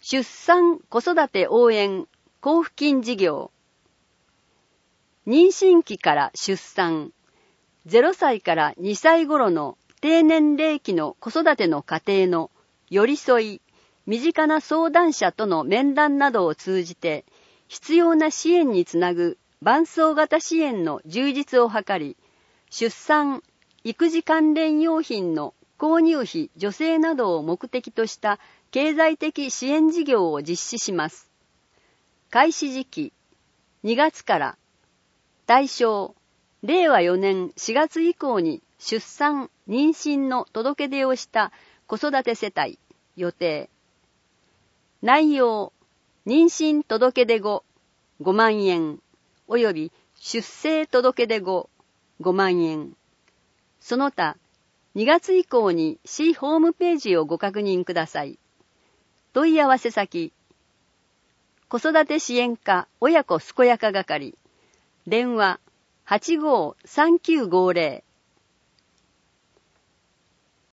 出産・子育て応援交付金事業。妊娠期から出産、0歳から2歳頃の低年齢期の子育ての過程の寄り添い、身近な相談者との面談などを通じて、必要な支援につなぐ伴走型支援の充実を図り、出産・育児関連用品の購入費助成などを目的とした経済的支援事業を実施します。開始時期、2月から。対象、令和4年4月以降に出産・妊娠の届け出をした子育て世帯、予定。内容、妊娠届け出後、5万円、および出生届け出後、5万円。その他、2月以降に市ホームページをご確認ください。問い合わせ先、子育て支援課親子健やか係、電話85-3950